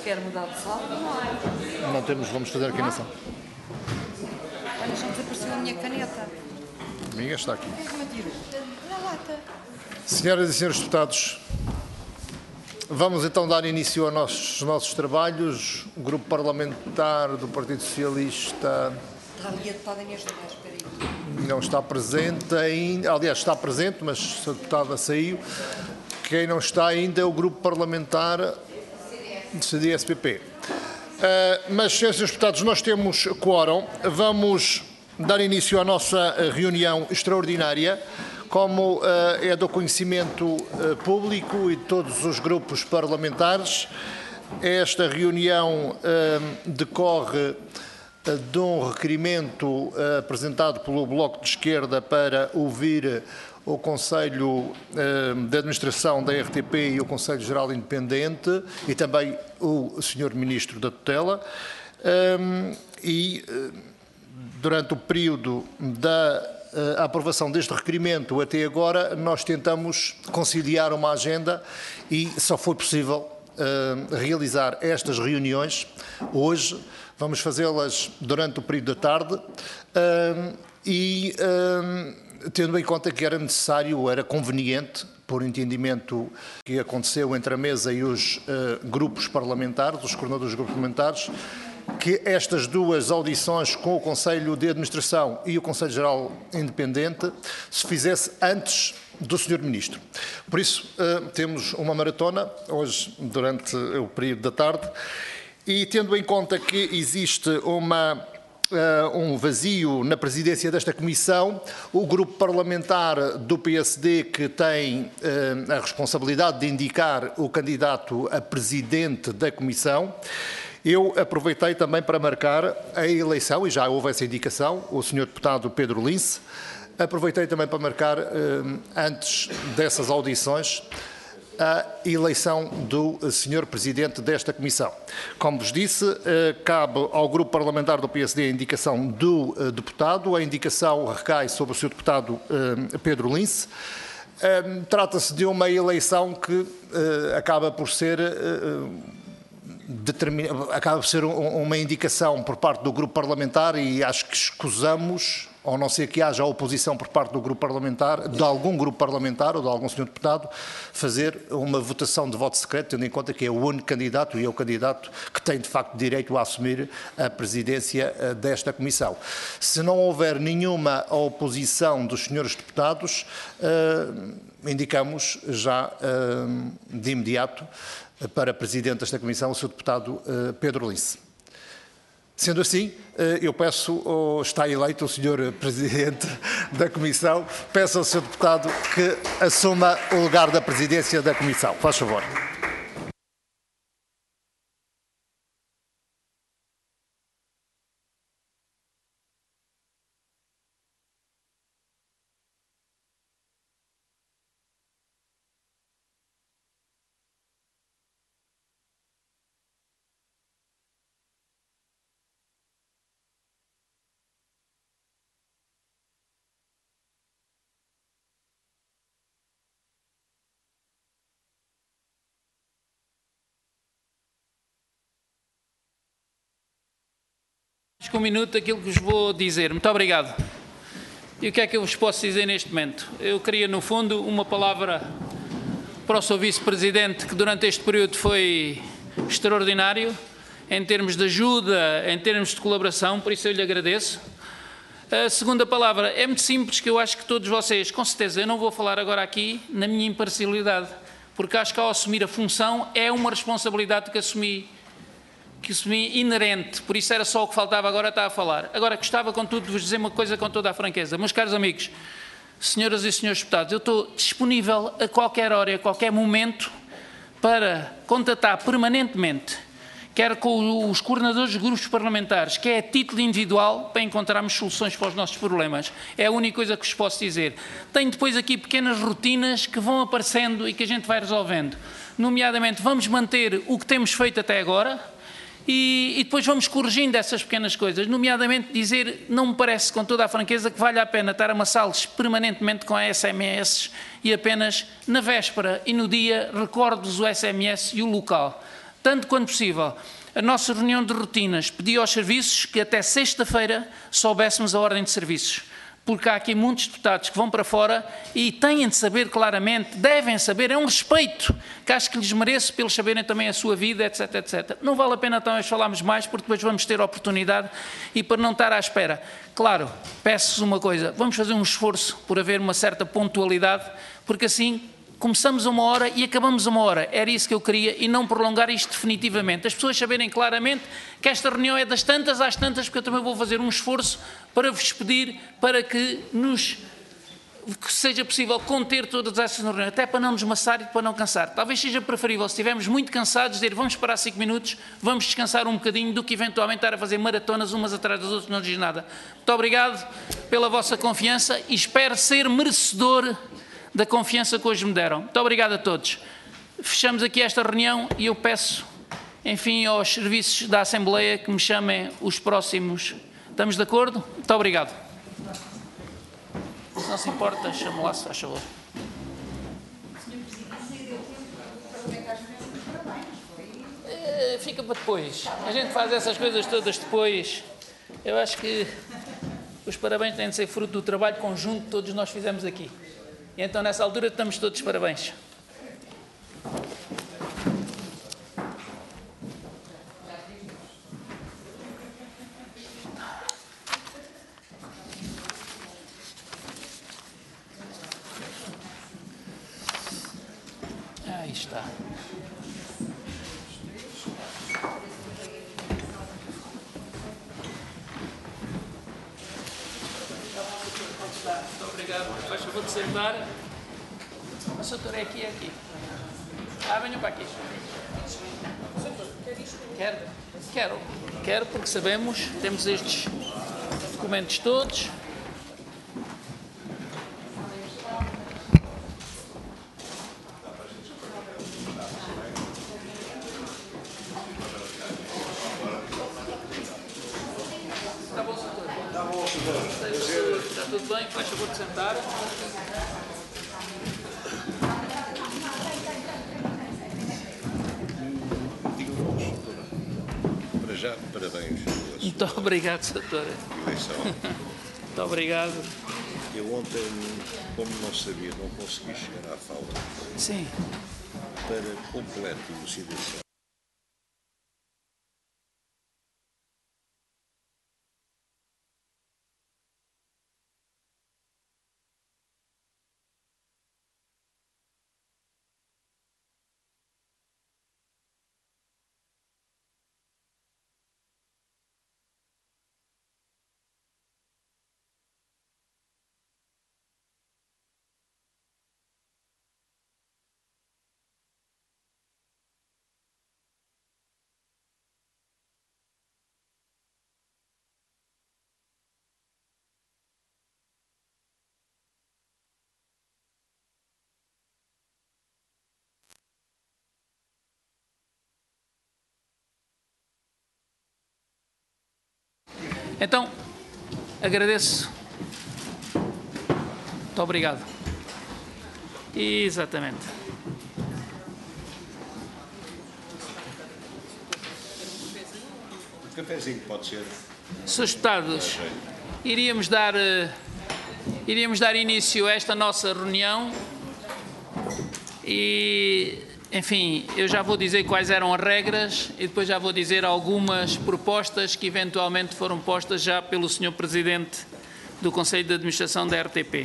quer mudar de sala, não é? Não temos, vamos fazer aqui nação. Olha, já desapareceu a minha caneta. A minha está aqui. Quem é que me atira? Na lata. Senhoras e senhores deputados, vamos então dar início aos nossos trabalhos. O Grupo Parlamentar do Partido Socialista Está ali a deputada Inês de Moraes, espera aí. não está presente ainda. Aliás, está presente, mas a deputada saiu. Quem não está ainda é o Grupo Parlamentar do CDS-PP. Mas, senhores e senhores deputados, nós temos quórum. Vamos dar início à nossa reunião extraordinária. Como é do conhecimento público e de todos os grupos parlamentares, esta reunião decorre de um requerimento apresentado pelo Bloco de Esquerda para ouvir o Conselho de Administração da RTP e o Conselho Geral Independente e também o Sr. Ministro da Tutela. Durante o período da aprovação deste requerimento até agora, nós tentamos conciliar uma agenda e só foi possível realizar estas reuniões hoje. Vamos fazê-las durante o período da tarde tendo em conta que era necessário, era conveniente, por entendimento que aconteceu entre a mesa e os grupos parlamentares, os coordenadores dos grupos parlamentares, que estas duas audições com o Conselho de Administração e o Conselho Geral Independente se fizesse antes do Sr. Ministro. Por isso, temos uma maratona hoje, durante o período da tarde, e tendo em conta que existe um vazio na presidência desta comissão, o grupo parlamentar do PSD, que tem a responsabilidade de indicar o candidato a presidente da comissão, eu aproveitei também para marcar a eleição, e já houve essa indicação, o Sr. Deputado Pedro Lince, aproveitei também para marcar, antes dessas audições, a eleição do Sr. Presidente desta Comissão. Como vos disse, cabe ao Grupo Parlamentar do PSD a indicação do deputado, a indicação recai sobre o Sr. Deputado Pedro Lince. Trata-se de uma eleição que acaba por ser uma indicação por parte do grupo parlamentar e acho que escusamos, ou não ser que haja oposição por parte do grupo parlamentar, de algum grupo parlamentar ou de algum senhor deputado, fazer uma votação de voto secreto, tendo em conta que é o único candidato e é o candidato que tem de facto direito a assumir a presidência desta comissão. Se não houver nenhuma oposição dos senhores deputados, indicamos já de imediato para Presidente desta Comissão o Sr. Deputado Pedro Lince. Sendo assim, eu peço, está eleito o Sr. Presidente da Comissão, peço ao Sr. Deputado que assuma o lugar da Presidência da Comissão. Faz favor. Com um minuto aquilo que vos vou dizer. Muito obrigado. E o que é que eu vos posso dizer neste momento? Eu queria, no fundo, uma palavra para o Sr. Vice-Presidente, que durante este período foi extraordinário, em termos de ajuda, em termos de colaboração, por isso eu lhe agradeço. A segunda palavra é muito simples, que eu acho que todos vocês, com certeza, eu não vou falar agora aqui na minha imparcialidade, porque acho que ao assumir a função é uma responsabilidade que assumi inerente, por isso era só o que faltava, agora está a falar. Agora, gostava, contudo, de vos dizer uma coisa com toda a franqueza. Meus caros amigos, senhoras e senhores deputados, eu estou disponível a qualquer hora, a qualquer momento, para contatar permanentemente, quer com os coordenadores dos grupos parlamentares, quer a título individual, para encontrarmos soluções para os nossos problemas. É a única coisa que vos posso dizer. Tenho depois aqui pequenas rotinas que vão aparecendo e que a gente vai resolvendo. Nomeadamente, vamos manter o que temos feito até agora, e depois vamos corrigindo essas pequenas coisas, nomeadamente dizer, não me parece com toda a franqueza que vale a pena estar a amassá-los permanentemente com SMS e apenas na véspera e no dia recordo-vos o SMS e o local. tanto quanto possível, a nossa reunião de rotinas pedia aos serviços que até sexta-feira soubéssemos a ordem de serviços, porque há aqui muitos deputados que vão para fora e têm de saber claramente, devem saber, é um respeito que acho que lhes mereço pelos saberem também a sua vida, etc, etc. Não vale a pena talvez falarmos mais, porque depois vamos ter a oportunidade e para não estar à espera. Claro, peço-vos uma coisa, vamos fazer um esforço por haver uma certa pontualidade, porque assim começamos a 1h e acabamos a 1h. Era isso que eu queria e não prolongar isto definitivamente. As pessoas saberem claramente que esta reunião é das tantas às tantas, porque eu também vou fazer um esforço para vos pedir para que seja possível conter todas essas reuniões, até para não nos maçar e para não cansar. Talvez seja preferível, se estivermos muito cansados, dizer vamos parar 5 minutos, vamos descansar um bocadinho, do que eventualmente estar a fazer maratonas umas atrás das outras, não diz nada. Muito obrigado pela vossa confiança e espero ser merecedor da confiança que hoje me deram. Muito obrigado a todos. Fechamos aqui esta reunião e eu peço, enfim, aos serviços da Assembleia que me chamem os próximos. Estamos de acordo? Muito obrigado. Se não se importa, chamo lá, se faz favor. Fica para depois. A gente faz essas coisas todas depois. Eu acho que os parabéns têm de ser fruto do trabalho conjunto que todos nós fizemos aqui. E então, nessa altura, estamos todos de parabéns. Aí está. Muito obrigado. Faz favor de sentar. A doutora é aqui, é aqui. Venham para aqui. Quero, porque sabemos, temos estes documentos todos. Está bom, doutor? Está bom, doutor. Está tudo bem? Faz favor de sentar. Para já, parabéns. Muito obrigado, doutora. Eleição. Muito obrigado. Eu ontem, como não sabia, não consegui chegar à fala. Sim. Para completo elucidação. Então, agradeço. Muito obrigado. Exatamente. O cafezinho pode ser. Senhores deputados, iríamos dar início a esta nossa reunião e, enfim, eu já vou dizer quais eram as regras e depois já vou dizer algumas propostas que eventualmente foram postas já pelo Sr. Presidente do Conselho de Administração da RTP.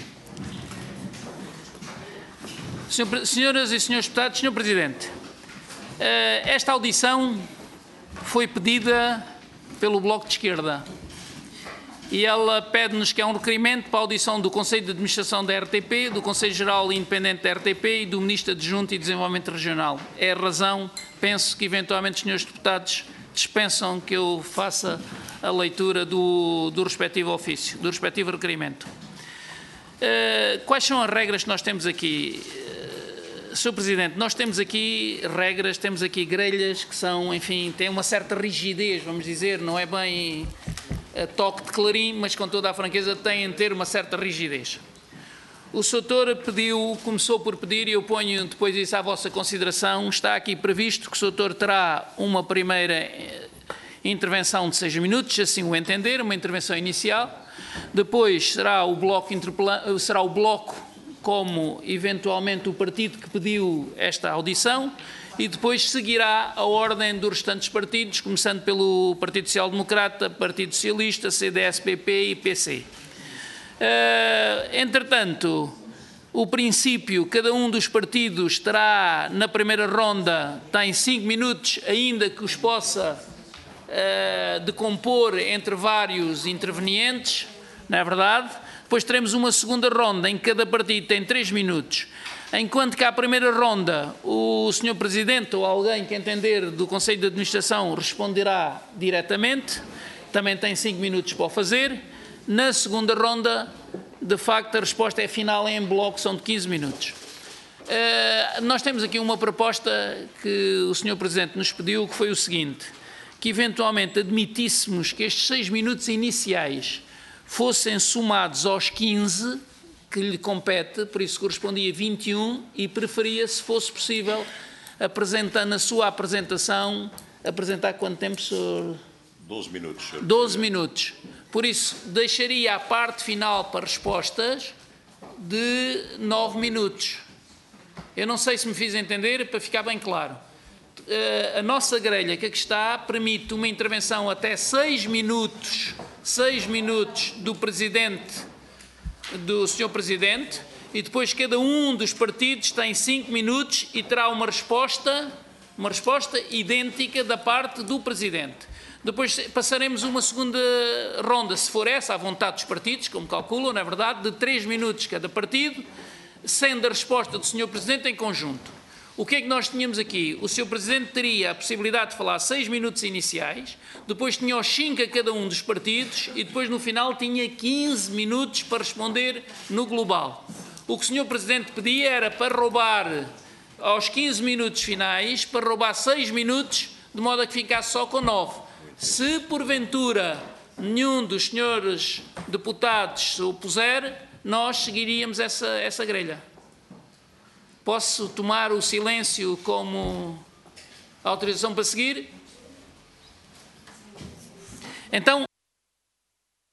Senhoras e senhores deputados, Sr. Presidente, esta audição foi pedida pelo Bloco de Esquerda e ela pede-nos que é um requerimento para a audição do Conselho de Administração da RTP, do Conselho Geral Independente da RTP e do Ministro Adjunto e Desenvolvimento Regional. É a razão, penso que eventualmente os senhores deputados dispensam que eu faça a leitura do respectivo ofício, do respectivo requerimento. Quais são as regras que nós temos aqui? Sr. Presidente, nós temos aqui regras, temos aqui grelhas que são, enfim, têm uma certa rigidez, vamos dizer, não é bem toque de clarim, mas com toda a franqueza têm de ter uma certa rigidez. O Sr. Doutor começou por pedir, e eu ponho depois isso à vossa consideração, está aqui previsto que o Sr. Doutor terá uma primeira intervenção de 6 minutos, assim o entender, uma intervenção inicial. Depois será o bloco como eventualmente o partido que pediu esta audição, e depois seguirá a ordem dos restantes partidos, começando pelo Partido Social Democrata, Partido Socialista, CDS-PP e PC. Entretanto, o princípio, cada um dos partidos terá, na primeira ronda, tem 5 minutos, ainda que os possa decompor entre vários intervenientes, não é verdade? Depois teremos uma segunda ronda, em que cada partido tem 3 minutos. Enquanto que à primeira ronda o Sr. Presidente ou alguém que entender do Conselho de Administração responderá diretamente, também tem 5 minutos para o fazer. Na segunda ronda, de facto, a resposta é final em bloco, são de 15 minutos. Nós temos aqui uma proposta que o Sr. Presidente nos pediu, que foi o seguinte, que eventualmente admitíssemos que estes 6 minutos iniciais fossem somados aos 15 que lhe compete, por isso correspondia a 21, e preferia, se fosse possível, apresentar na sua apresentação, apresentar quanto tempo, Sr. 12 minutos, Sr. 12 minutos. Por isso, deixaria a parte final para respostas de 9 minutos. Eu não sei se me fiz entender, para ficar bem claro. A nossa grelha que aqui está permite uma intervenção até 6 minutos do Presidente, do Sr. Presidente, e depois cada um dos partidos tem 5 minutos e terá uma resposta idêntica da parte do Presidente. Depois passaremos uma segunda ronda, se for essa, à vontade dos partidos, como calculam, não é verdade, de 3 minutos cada partido, sendo a resposta do Sr. Presidente em conjunto. O que é que nós tínhamos aqui? O Sr. Presidente teria a possibilidade de falar 6 minutos iniciais, depois tinha os 5 a cada um dos partidos e depois no final tinha 15 minutos para responder no global. O que o Sr. Presidente pedia era para roubar aos 15 minutos finais, para roubar 6 minutos, de modo a que ficasse só com 9. Se porventura nenhum dos senhores deputados se opuser, nós seguiríamos essa grelha. Posso tomar o silêncio como autorização para seguir? Então,